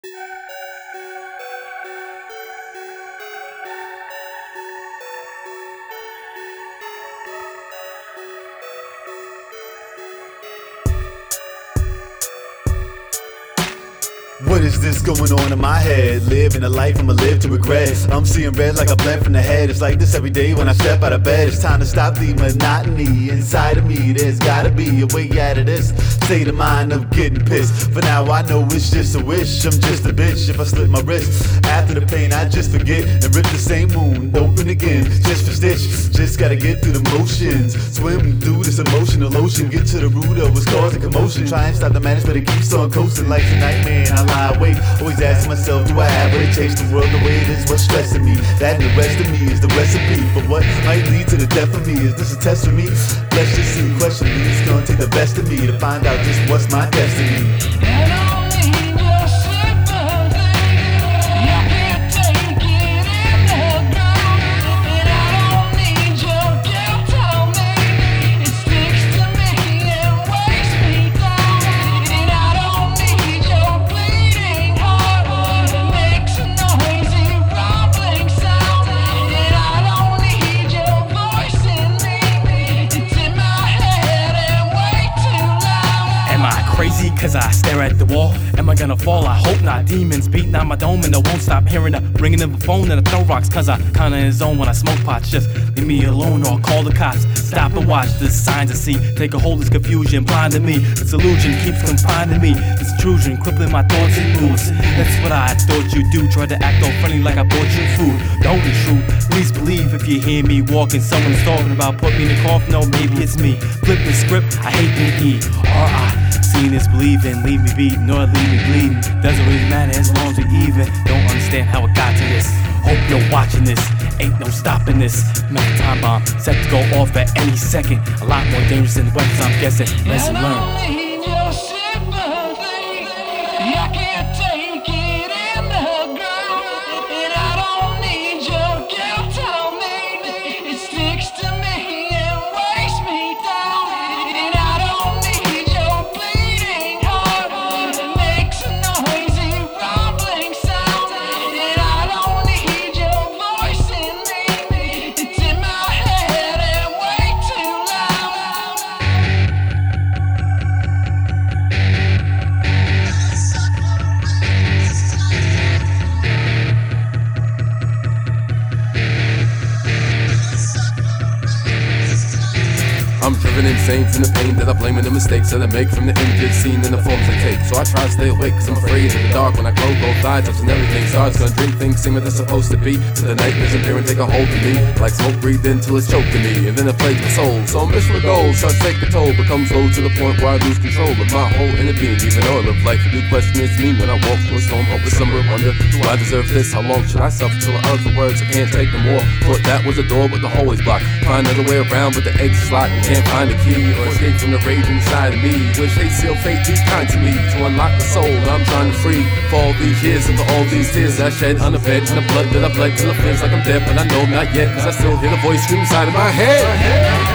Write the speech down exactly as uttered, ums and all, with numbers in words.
What is this going on in my head? Living a life I'ma live to regret. I'm seeing red like I bled from the head. It's like this every day when I step out of bed. It's time to stop the monotony inside of me. There's gotta be a way out of this state of mind of getting pissed. For now I know it's just a wish. I'm just a bitch if I slip my wrist. After the pain I just forget and rip the same wound open again, just for stitch. Just gotta get through the motions, swim through this emotional ocean, get to the root of what's causing commotion. Try and stop the madness but it keeps on coasting like a nightmare. I lie awake, always asking myself, do I have what it takes? The world the way it is, what's stressing me? That and the rest of me is the recipe for what might lead to the death of me. Is this a test for me? Let's just see, question me. It's gonna take the best of me to find out just what's my destiny. And I don't need your sympathy. I can't take it in the ground. And I don't need your guilt on me. It sticks to me and weighs me down. And I don't need your bleeding heart. It makes a noisy rumbling sound. And I don't need your voice in me. It's in my head and way too loud. Am I crazy cause I stare at the wall? Am I gonna fall? I hope not. Demons beating on my dome and I won't stop hearing the ringing of the phone and I throw rocks cause I kinda in zone when I smoke pots. Just leave me alone or I'll call the cops. Stop and watch the signs I see. Take a hold of this confusion, blinding me. This illusion keeps confining me. This intrusion crippling my thoughts and moods. That's what I thought you'd do. Try to act all friendly like I bought you food. Don't intrude, please believe if you hear me walking. Someone's talking about put me in the coffin. No, maybe it's me. Flip the script, I hate the E R I. Seeing is believing, leave me beating or leave me bleeding. Doesn't really matter as long as we even. Don't understand how it got to this. Hope you're watching this. Ain't no stopping this. Mental time bomb set to go off at any second. A lot more dangerous than weapons I'm guessing. Lesson And I learned. don't need your sympathy. I can't take it in the ground. And I don't need your guilt on me. It sticks to me and weighs me down. And I don't need your bleeding heart. It makes a noisy rumbling sound. And I don't need your voice in me. It's in my head and way too loud. I'm driven insane from the pain that I blame and the mistakes that I make from the images seen in the forms I take. So I try to stay awake cause I'm afraid in the dark when I glow, both eyes touching everything. Starts gonna drink things, seem what they're supposed to be. To the nightmares appear and take a hold of me. Like smoke breathed in till it's choking me. And then it plagues my soul. So I'm mission with goals, starts to take a toll. Becomes low to the point where I lose control of my whole inner being. Even though I live life, a new question is me. When I walk through a storm, hope with summer wonder, do I deserve this? How long should I suffer till I utter the words I can't take no more? Thought that was a door but the hole is blocked. Find another way around but the exit's locked. And can't find the key or escape from the rage inside of me. Wish they seal fate be kind to me to unlock the soul I'm trying to free. For all these years and for all these tears I shed on the bed and the blood that I bled till it feels like I'm dead, but I know not yet cause I still hear the voice scream inside of my head.